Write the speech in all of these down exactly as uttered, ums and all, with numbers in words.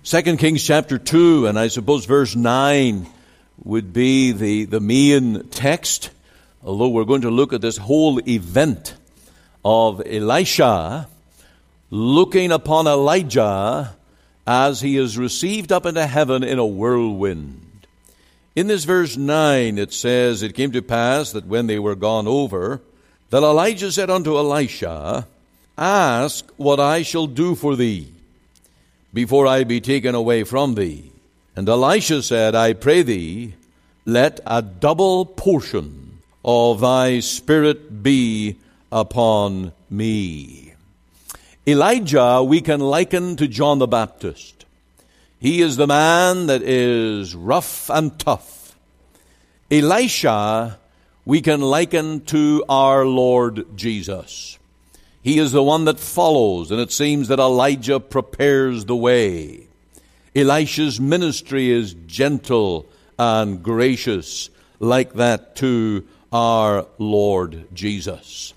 Second Kings chapter two, and I suppose verse nine would be the, the main text, although we're going to look at this whole event of Elisha looking upon Elijah as he is received up into heaven in a whirlwind. In this verse nine it says, "It came to pass that when they were gone over, that Elijah said unto Elisha, Ask what I shall do for thee, before I be taken away from thee. And Elisha said, I pray thee, let a double portion of thy spirit be upon me." Elijah we can liken to John the Baptist. He is the man that is rough and tough. Elisha we can liken to our Lord Jesus. He is the one that follows, and it seems that Elijah prepares the way. Elisha's ministry is gentle and gracious, like that to our Lord Jesus.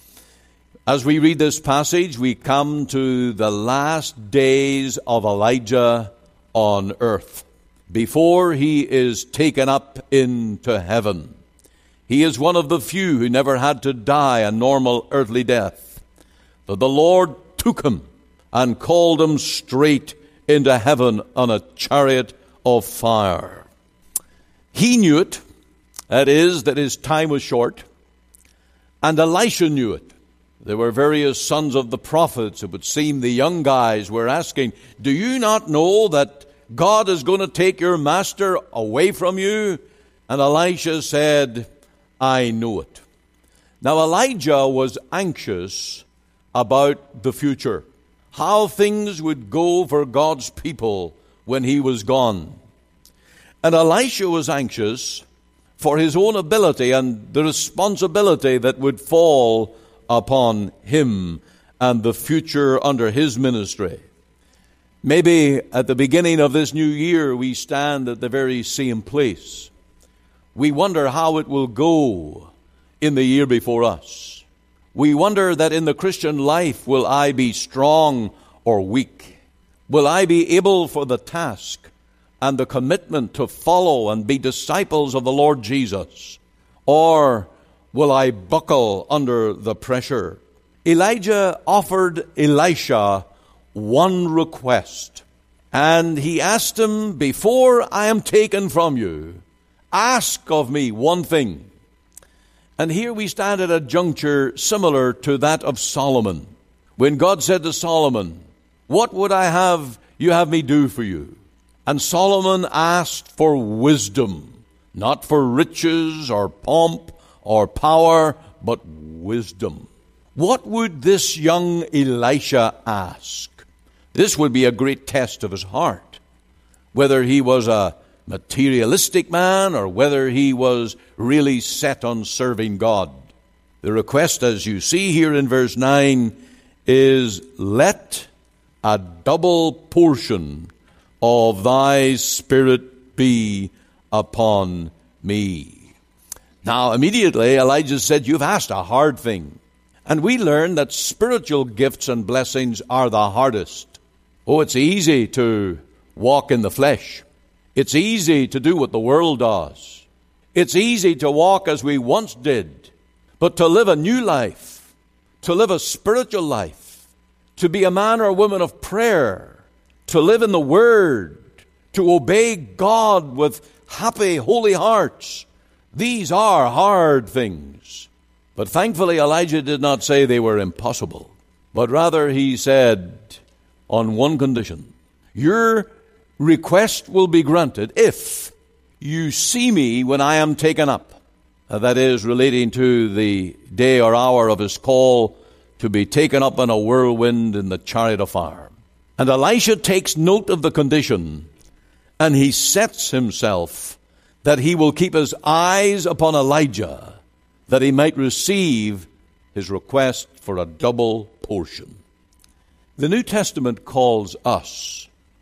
As we read this passage, we come to the last days of Elijah on earth, before he is taken up into heaven. He is one of the few who never had to die a normal earthly death. That the Lord took him and called him straight into heaven on a chariot of fire. He knew it, that is, that his time was short, and Elisha knew it. There were various sons of the prophets. It would seem the young guys were asking, do you not know that God is going to take your master away from you? And Elisha said, I know it. Now Elijah was anxious about the future, how things would go for God's people when he was gone. And Elisha was anxious for his own ability and the responsibility that would fall upon him and the future under his ministry. Maybe at the beginning of this new year we stand at the very same place. We wonder how it will go in the year before us. We wonder that in the Christian life, will I be strong or weak? Will I be able for the task and the commitment to follow and be disciples of the Lord Jesus? Or will I buckle under the pressure? Elijah offered Elisha one request, and he asked him, before I am taken from you, ask of me one thing. And here we stand at a juncture similar to that of Solomon. When God said to Solomon, what would I have you have me do for you? And Solomon asked for wisdom, not for riches or pomp or power, but wisdom. What would this young Elisha ask? This would be a great test of his heart, whether he was a materialistic man or whether he was really set on serving God. The request, as you see here in verse nine, is let a double portion of thy spirit be upon me. Now immediately Elijah said, you've asked a hard thing. And we learn that spiritual gifts and blessings are the hardest. Oh, it's easy to walk in the flesh. It's easy to do what the world does. It's easy to walk as we once did. But to live a new life, to live a spiritual life, to be a man or woman of prayer, to live in the Word, to obey God with happy, holy hearts, these are hard things. But thankfully Elijah did not say they were impossible, but rather he said, on one condition, your request will be granted if you see me when I am taken up. Uh, that is, relating to the day or hour of his call to be taken up in a whirlwind in the chariot of fire. And Elisha takes note of the condition, and he sets himself that he will keep his eyes upon Elijah, that he might receive his request for a double portion. The New Testament calls us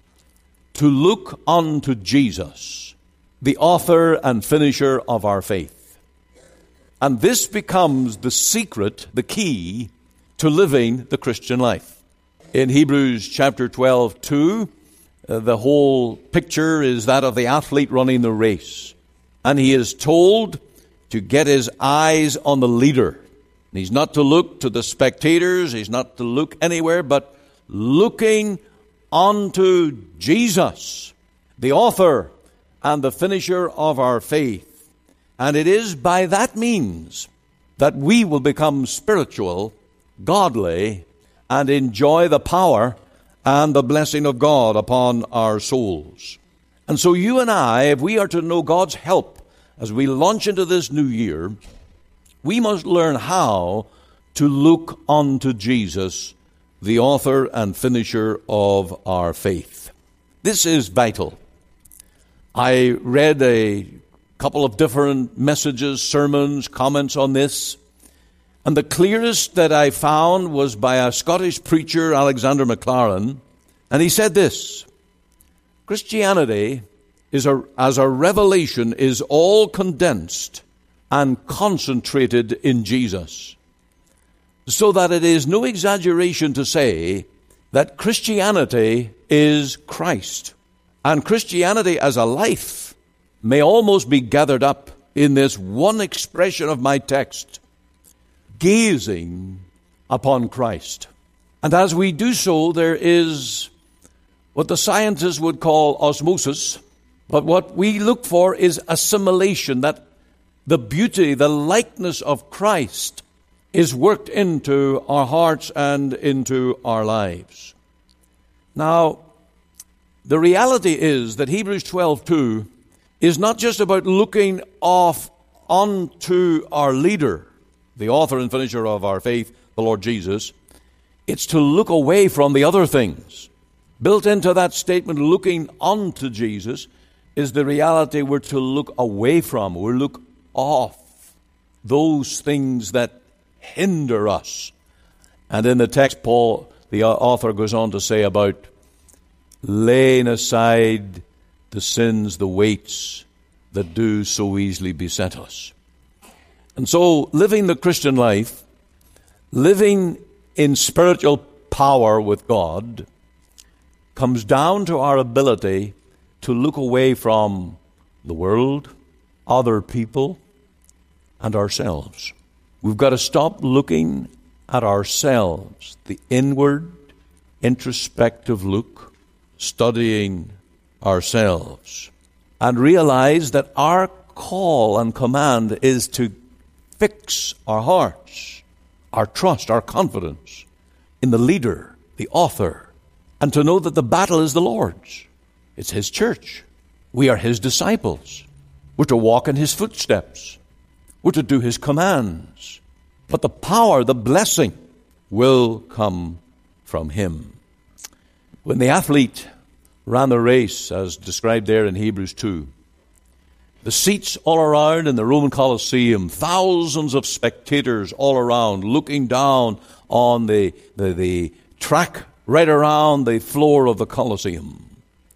to look unto Jesus, the author and finisher of our faith. And this becomes the secret, the key to living the Christian life. In Hebrews chapter twelve, two, uh, the whole picture is that of the athlete running the race. And he is told to get his eyes on the leader. He's not to look to the spectators. He's not to look anywhere, but looking unto Jesus, the author and the finisher of our faith. And it is by that means that we will become spiritual, godly, and enjoy the power and the blessing of God upon our souls. And so you and I, if we are to know God's help as we launch into this new year, we must learn how to look unto Jesus, the author and finisher of our faith. This is vital. I read a couple of different messages, sermons, comments on this, and the clearest that I found was by a Scottish preacher, Alexander Maclaren, and he said this: Christianity is a, as a revelation is all condensed and concentrated in Jesus, so that it is no exaggeration to say that Christianity is Christ. And Christianity as a life may almost be gathered up in this one expression of my text, gazing upon Christ. And as we do so, there is what the scientists would call osmosis, but what we look for is assimilation, that the beauty, the likeness of Christ is worked into our hearts and into our lives. Now, the reality is that Hebrews twelve two is not just about looking off onto our leader, the author and finisher of our faith, the Lord Jesus. It's to look away from the other things. Built into that statement, looking unto Jesus, is the reality we're to look away from. We're look off those things that hinder us. And in the text, Paul, the author, goes on to say about laying aside the sins, the weights that do so easily beset us. And so, living the Christian life, living in spiritual power with God, comes down to our ability to look away from the world, other people, and ourselves. We've got to stop looking at ourselves, the inward, introspective look, studying ourselves, and realize that our call and command is to fix our hearts, our trust, our confidence in the leader, the author, and to know that the battle is the Lord's. It's His church. We are His disciples. We're to walk in His footsteps. We're to do His commands. But the power, the blessing, will come from Him. When the athlete ran the race, as described there in Hebrews two, the seats all around in the Roman Colosseum, thousands of spectators all around, looking down on the, the, the track right around the floor of the Colosseum.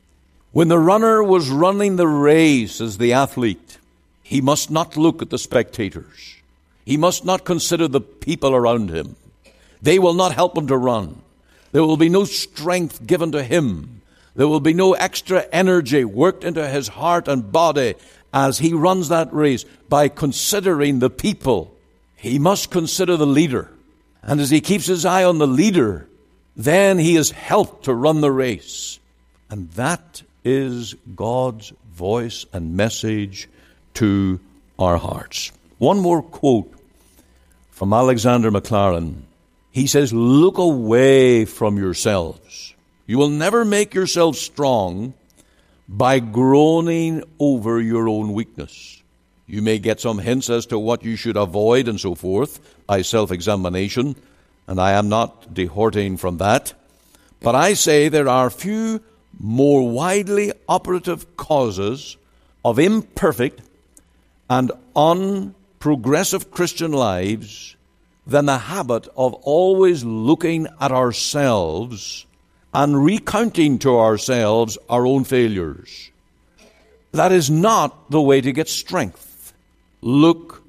When the runner was running the race as the athlete, he must not look at the spectators. He must not consider the people around him. They will not help him to run. There will be no strength given to him. There will be no extra energy worked into his heart and body as he runs that race by considering the people. He must consider the leader. And as he keeps his eye on the leader, then he is helped to run the race. And that is God's voice and message to our hearts. One more quote from Alexander Maclaren. He says, look away from yourselves. You will never make yourself strong by groaning over your own weakness. You may get some hints as to what you should avoid and so forth by self-examination, and I am not dehorting from that. But I say there are few more widely operative causes of imperfect and unprogressive Christian lives than the habit of always looking at ourselves and recounting to ourselves our own failures. That is not the way to get strength. Look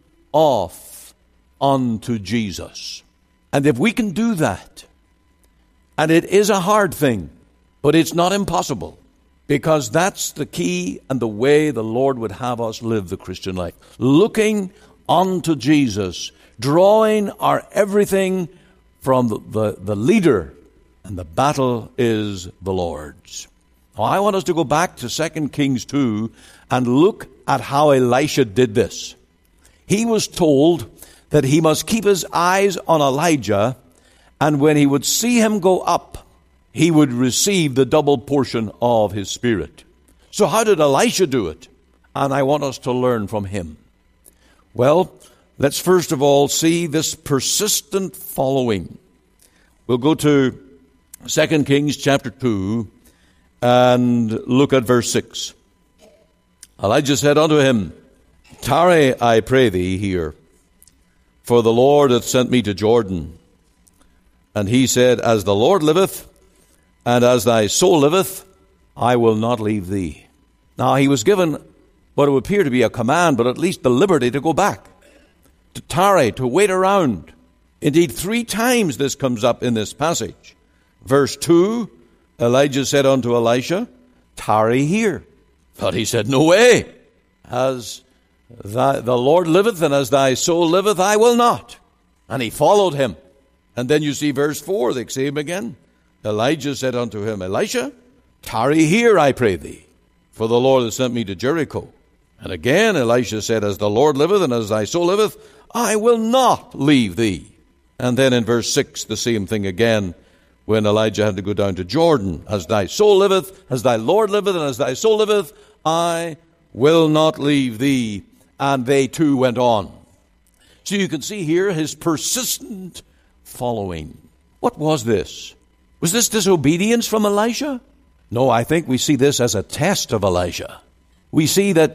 off unto Jesus. And if we can do that, and it is a hard thing, but it's not impossible. Because that's the key and the way the Lord would have us live the Christian life. Looking unto Jesus, drawing our everything from the, the, the leader, and the battle is the Lord's. Now, I want us to go back to Second Kings two and look at how Elisha did this. He was told that he must keep his eyes on Elijah, and when he would see him go up, he would receive the double portion of his spirit. So how did Elisha do it? And I want us to learn from him. Well, let's first of all see this persistent following. We'll go to Second Kings chapter two and look at verse six. Elijah said unto him, Tarry, I pray thee, here, for the Lord hath sent me to Jordan. And he said, As the Lord liveth, and as thy soul liveth, I will not leave thee. Now he was given what would appear to be a command, but at least the liberty to go back, to tarry, to wait around. Indeed, three times this comes up in this passage. Verse two, Elijah said unto Elisha, Tarry here. But he said, No way. As thy, the Lord liveth, and as thy soul liveth, I will not. And he followed him. And then you see verse four, the same again. Elijah said unto him, Elisha, tarry here, I pray thee, for the Lord hath sent me to Jericho. And again Elisha said, As the Lord liveth, and as thy soul liveth, I will not leave thee. And then in verse six, the same thing again, when Elijah had to go down to Jordan. As thy soul liveth, as thy Lord liveth, and as thy soul liveth, I will not leave thee. And they too went on. So you can see here his persistent following. What was this? Was this disobedience from Elisha? No, I think we see this as a test of Elijah. We see that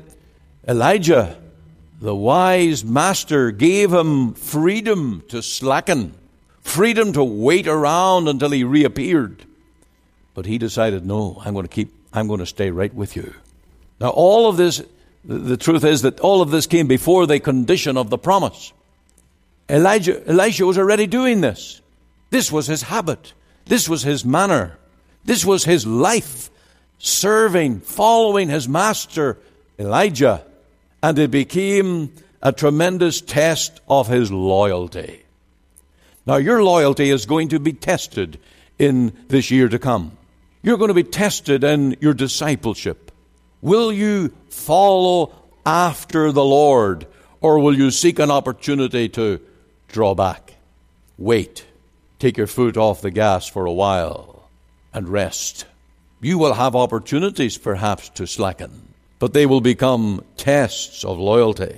Elijah, the wise master, gave him freedom to slacken, freedom to wait around until he reappeared. But he decided, no, I'm going to keep, I'm going to stay right with you. Now, all of this, the truth is that all of this came before the condition of the promise. Elijah, Elisha was already doing this. This was his habit. This was his manner. This was his life, serving, following his master, Elijah. And it became a tremendous test of his loyalty. Now, your loyalty is going to be tested in this year to come. You're going to be tested in your discipleship. Will you follow after the Lord, or will you seek an opportunity to draw back, wait, take your foot off the gas for a while, and rest? You will have opportunities perhaps to slacken, but they will become tests of loyalty.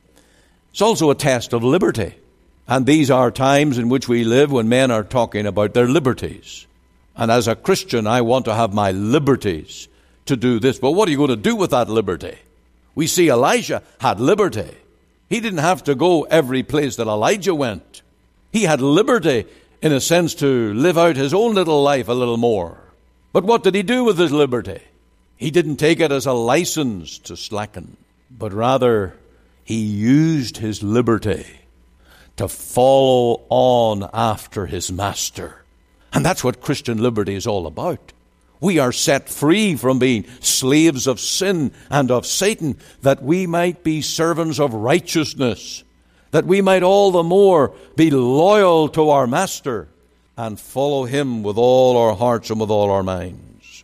It's also a test of liberty. And these are times in which we live when men are talking about their liberties. And as a Christian, I want to have my liberties to do this. But what are you going to do with that liberty? We see Elijah had liberty. He didn't have to go every place that Elijah went. He had liberty, in a sense, to live out his own little life a little more. But what did he do with his liberty? He didn't take it as a license to slacken, but rather he used his liberty to follow on after his master. And that's what Christian liberty is all about. We are set free from being slaves of sin and of Satan, that we might be servants of righteousness, that we might all the more be loyal to our master and follow him with all our hearts and with all our minds.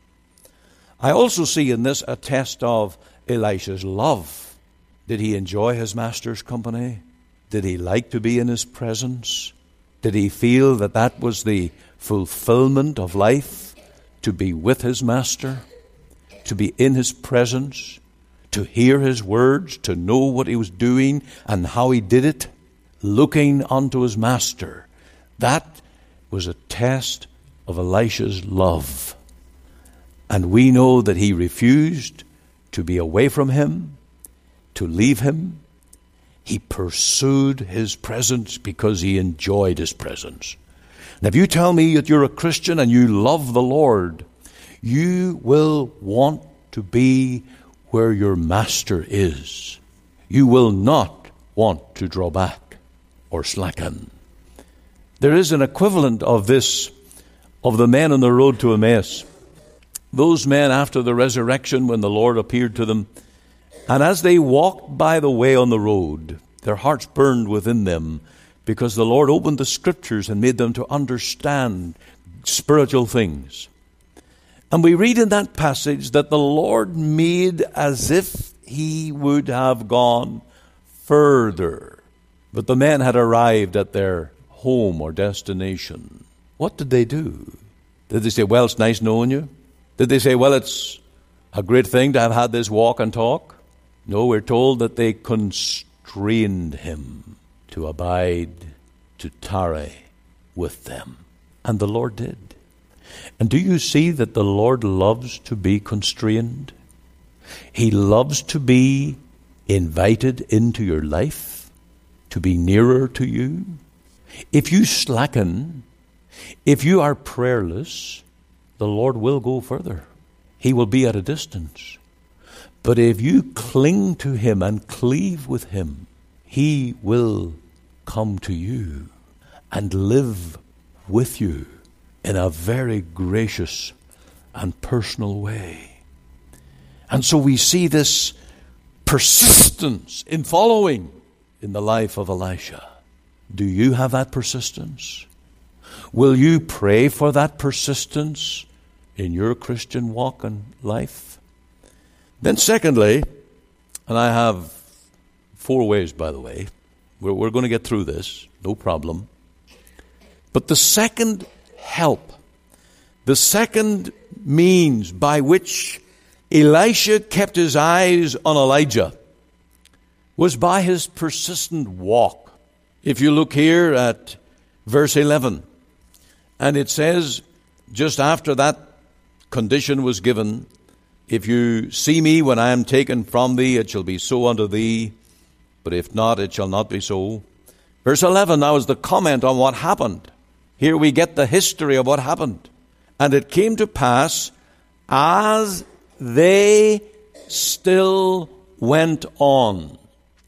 I also see in this a test of Elisha's love. Did he enjoy his master's company? Did he like to be in his presence? Did he feel that that was the fulfillment of life, to be with his master, to be in his presence, to hear his words, to know what he was doing and how he did it, looking unto his master? That was a test of Elisha's love. And we know that he refused to be away from him, to leave him. He pursued his presence because he enjoyed his presence. And if you tell me that you're a Christian and you love the Lord, you will want to be where your master is. You will not want to draw back or slacken. There is an equivalent of this, of the men on the road to Emmaus. Those men after the resurrection, when the Lord appeared to them, and as they walked by the way on the road, their hearts burned within them because the Lord opened the Scriptures and made them to understand spiritual things. And we read in that passage that the Lord made as if he would have gone further. But the men had arrived at their home or destination. What did they do? Did they say, well, it's nice knowing you? Did they say, well, it's a great thing to have had this walk and talk? No, we're told that they constrained him to abide, to tarry with them. And the Lord did. And do you see that the Lord loves to be constrained? He loves to be invited into your life, to be nearer to you. If you slacken, if you are prayerless, the Lord will go further. He will be at a distance. But if you cling to him and cleave with him, he will come to you and live with you in a very gracious and personal way. And so we see this persistence in following in the life of Elisha. Do you have that persistence? Will you pray for that persistence in your Christian walk and life? Then secondly, and I have four ways, by the way. We're, we're going to get through this, no problem. But the second help, the second means by which Elisha kept his eyes on Elijah was by his persistent walk. If you look here at verse eleven, and it says, just after that condition was given, if you see me when I am taken from thee, it shall be so unto thee, but if not, it shall not be so. Verse eleven now is the comment on what happened. Here we get the history of what happened. And it came to pass, as they still went on.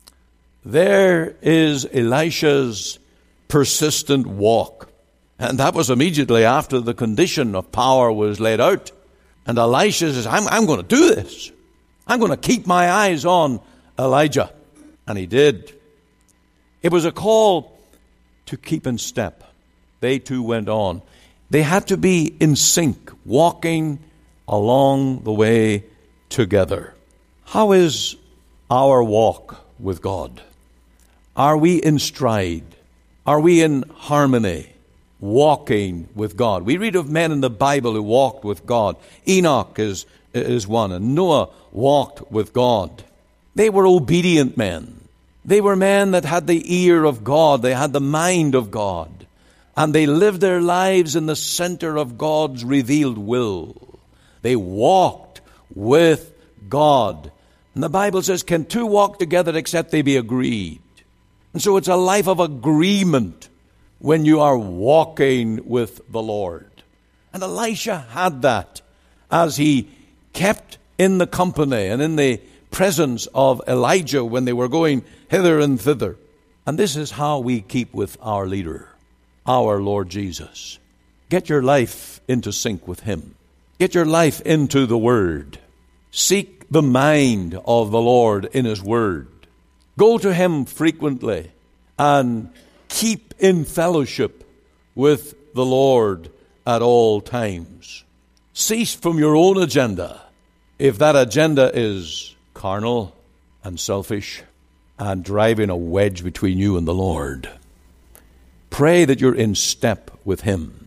There is Elisha's persistent walk. And that was immediately after the condition of power was laid out. And Elisha says, I'm, I'm going to do this. I'm going to keep my eyes on Elijah. And he did. It was a call to keep in step. They too went on. They had to be in sync, walking along the way together. How is our walk with God? Are we in stride? Are we in harmony, walking with God? We read of men in the Bible who walked with God. Enoch is, is one, and Noah walked with God. They were obedient men. They were men that had the ear of God. They had the mind of God. And they lived their lives in the center of God's revealed will. They walked with God. And the Bible says, can two walk together except they be agreed? And so it's a life of agreement when you are walking with the Lord. And Elisha had that as he kept in the company and in the presence of Elijah when they were going hither and thither. And this is how we keep with our leader, our Lord Jesus. Get your life into sync with him. Get your life into the Word. Seek the mind of the Lord in his Word. Go to him frequently and keep in fellowship with the Lord at all times. Cease from your own agenda, if that agenda is carnal and selfish and driving a wedge between you and the Lord. Pray that you're in step with him.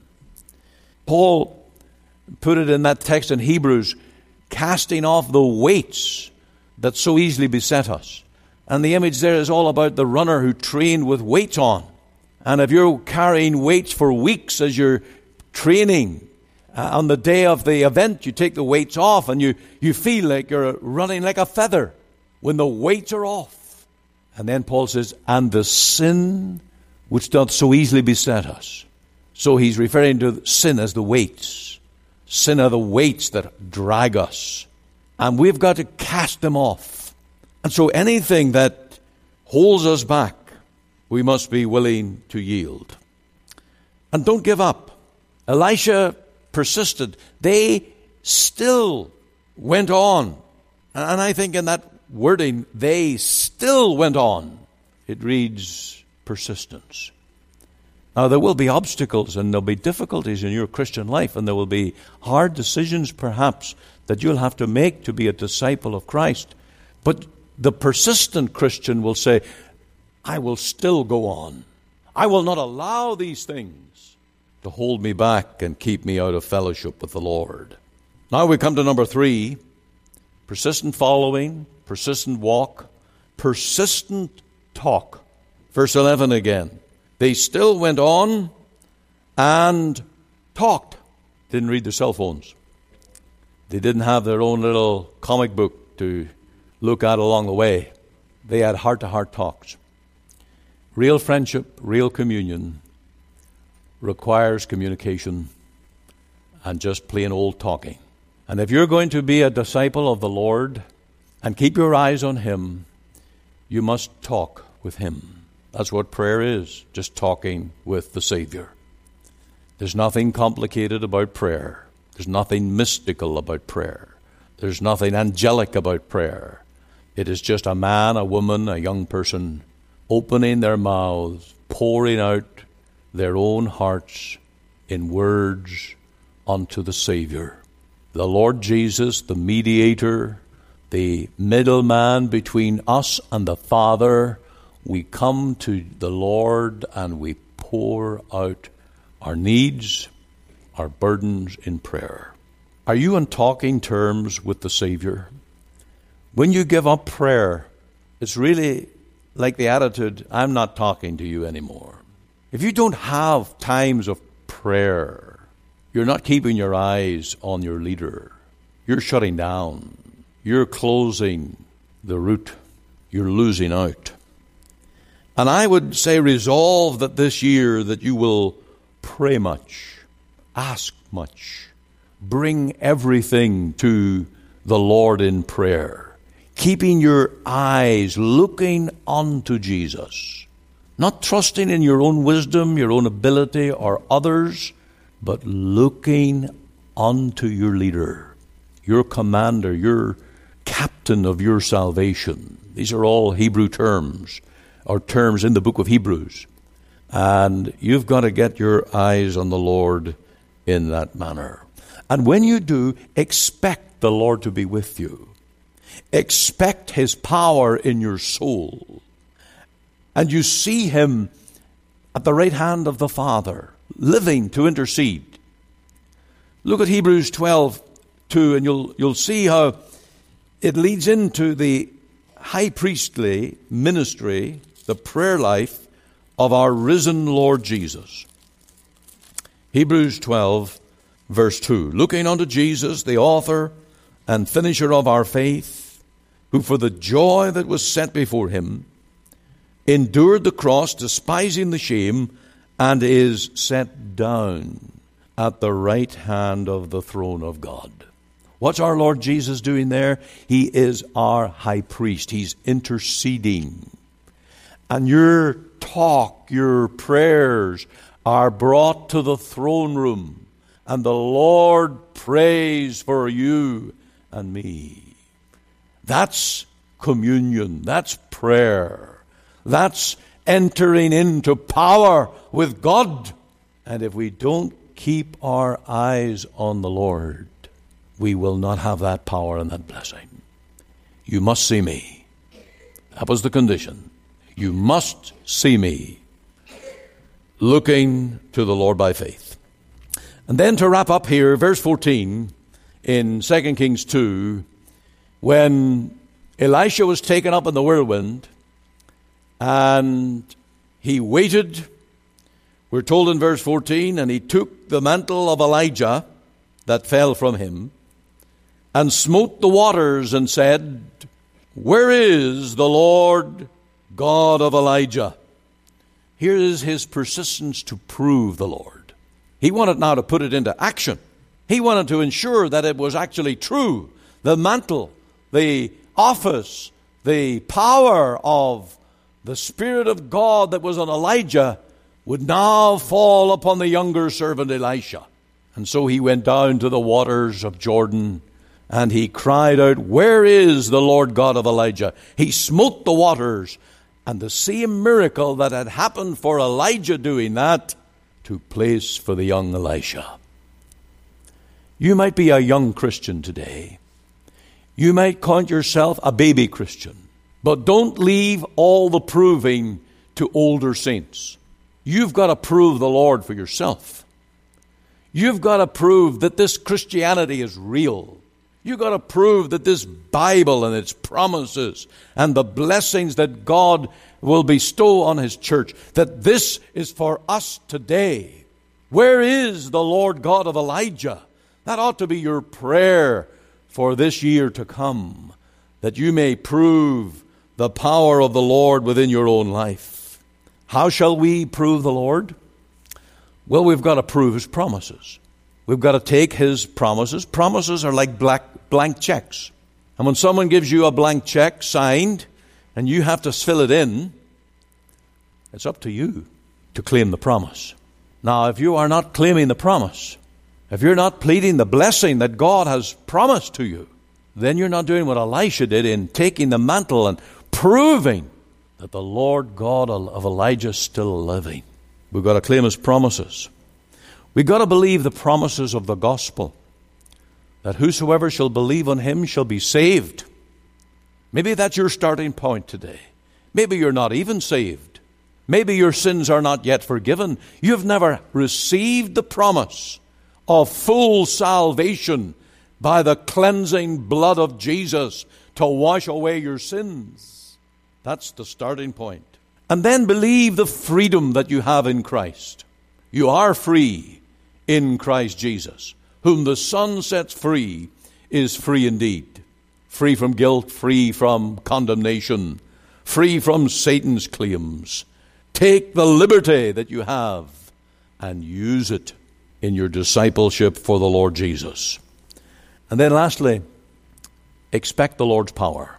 Paul put it in that text in Hebrews, casting off the weights that so easily beset us. And the image there is all about the runner who trained with weights on. And if you're carrying weights for weeks as you're training, uh, on the day of the event, you take the weights off and you, you feel like you're running like a feather when the weights are off. And then Paul says, and the sin which doth so easily beset us. So he's referring to sin as the weights. Sin are the weights that drag us. And we've got to cast them off. And so anything that holds us back, we must be willing to yield. And don't give up. Elisha persisted. They still went on. And I think in that wording, they still went on, it reads persistence. Now, there will be obstacles and there'll be difficulties in your Christian life, and there will be hard decisions perhaps that you'll have to make to be a disciple of Christ. But the persistent Christian will say, I will still go on. I will not allow these things to hold me back and keep me out of fellowship with the Lord. Now we come to number three, persistent following, persistent walk, persistent talk. Verse eleven again. They still went on and talked. Didn't read their cell phones. They didn't have their own little comic book to look at along the way. They had heart-to-heart talks. Real friendship, real communion requires communication and just plain old talking. And if you're going to be a disciple of the Lord and keep your eyes on Him, you must talk with Him. That's what prayer is, just talking with the Savior. There's nothing complicated about prayer. There's nothing mystical about prayer. There's nothing angelic about prayer. It is just a man, a woman, a young person opening their mouths, pouring out their own hearts in words unto the Savior. The Lord Jesus, the mediator, the middleman between us and the Father. We come to the Lord and we pour out our needs, our burdens in prayer. Are you on talking terms with the Savior? When you give up prayer, it's really like the attitude, I'm not talking to you anymore. If you don't have times of prayer, you're not keeping your eyes on your leader. You're shutting down. You're closing the route. You're losing out. And I would say resolve that this year that you will pray much, ask much, bring everything to the Lord in prayer, keeping your eyes looking unto Jesus, not trusting in your own wisdom, your own ability, or others, but looking unto your leader, your commander, your captain of your salvation. These are all Hebrew terms, or terms in the book of Hebrews. And you've got to get your eyes on the Lord in that manner. And when you do, expect the Lord to be with you. Expect His power in your soul. And you see Him at the right hand of the Father, living to intercede. Look at Hebrews twelve two, and you'll you'll see how it leads into the high priestly ministry, the prayer life of our risen Lord Jesus. Hebrews twelve, verse two. Looking unto Jesus, the author and finisher of our faith, who for the joy that was set before Him endured the cross, despising the shame, and is set down at the right hand of the throne of God. What's our Lord Jesus doing there? He is our high priest. He's interceding. And your talk, your prayers are brought to the throne room. And the Lord prays for you and me. That's communion. That's prayer. That's entering into power with God. And if we don't keep our eyes on the Lord, we will not have that power and that blessing. You must see me. That was the condition. You must see me looking to the Lord by faith. And then to wrap up here, verse fourteen in Second Kings two, when Elisha was taken up in the whirlwind and he waited, we're told in verse fourteen, and he took the mantle of Elijah that fell from him and smote the waters and said, where is the Lord God of Elijah? Here is his persistence to prove the Lord. He wanted now to put it into action. He wanted to ensure that it was actually true. The mantle, the office, the power of the Spirit of God that was on Elijah would now fall upon the younger servant Elisha. And so he went down to the waters of Jordan, and he cried out, "Where is the Lord God of Elijah?" He smote the waters, and the same miracle that had happened for Elijah doing that took place for the young Elisha. You might be a young Christian today. You might count yourself a baby Christian. But don't leave all the proving to older saints. You've got to prove the Lord for yourself. You've got to prove that this Christianity is real. You've got to prove that this Bible and its promises and the blessings that God will bestow on His church, that this is for us today. Where is the Lord God of Elijah? That ought to be your prayer for this year to come, that you may prove the power of the Lord within your own life. How shall we prove the Lord? Well, we've got to prove His promises. We've got to take His promises. Promises are like black, blank checks. And when someone gives you a blank check signed, and you have to fill it in, it's up to you to claim the promise. Now, if you are not claiming the promise, if you're not pleading the blessing that God has promised to you, then you're not doing what Elisha did in taking the mantle and proving that the Lord God of Elijah is still living. We've got to claim His promises. We've got to believe the promises of the gospel, that whosoever shall believe on Him shall be saved. Maybe that's your starting point today. Maybe you're not even saved. Maybe your sins are not yet forgiven. You've never received the promise of full salvation by the cleansing blood of Jesus to wash away your sins. That's the starting point. And then believe the freedom that you have in Christ. You are free in Christ Jesus. Whom the Son sets free is free indeed. Free from guilt, free from condemnation, free from Satan's claims. Take the liberty that you have and use it in your discipleship for the Lord Jesus. And then lastly, expect the Lord's power.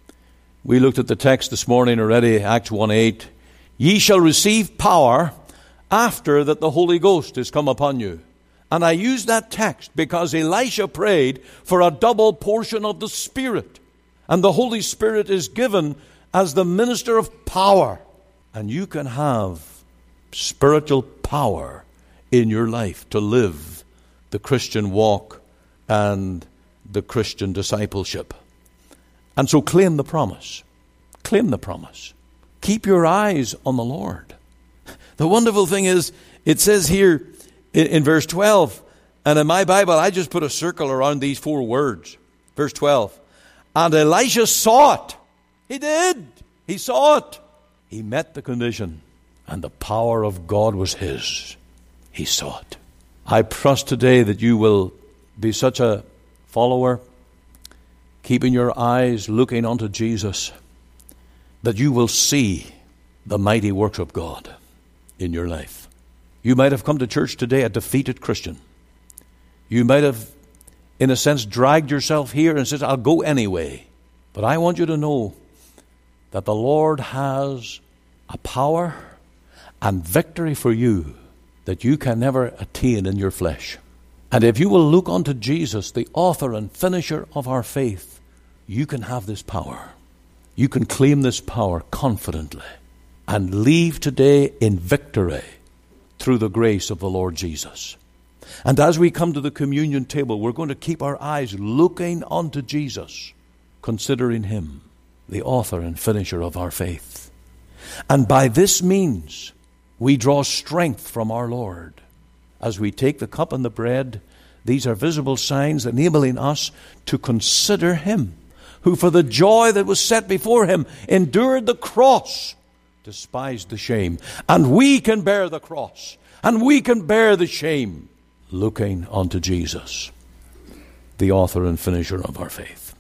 We looked at the text this morning already, Acts one eight. Ye shall receive power after that the Holy Ghost is come upon you. And I use that text because Elisha prayed for a double portion of the Spirit. And the Holy Spirit is given as the minister of power. And you can have spiritual power in your life to live the Christian walk and the Christian discipleship. And so claim the promise. Claim the promise. Keep your eyes on the Lord. The wonderful thing is, it says here in, in verse twelve, and in my Bible I just put a circle around these four words. Verse twelve. And Elisha saw it. He did. He saw it. He met the condition, and the power of God was his. He saw it. I trust today that you will be such a follower, keeping your eyes looking unto Jesus, that you will see the mighty works of God in your life. You might have come to church today a defeated Christian. You might have, in a sense, dragged yourself here and said, I'll go anyway. But I want you to know that the Lord has a power and victory for you that you can never attain in your flesh. And if you will look unto Jesus, the author and finisher of our faith, you can have this power. You can claim this power confidently and leave today in victory through the grace of the Lord Jesus. And as we come to the communion table, we're going to keep our eyes looking unto Jesus, considering Him, the author and finisher of our faith. And by this means, we draw strength from our Lord. As we take the cup and the bread, these are visible signs enabling us to consider Him, who for the joy that was set before Him endured the cross, despised the shame. And we can bear the cross, and we can bear the shame, looking unto Jesus, the author and finisher of our faith.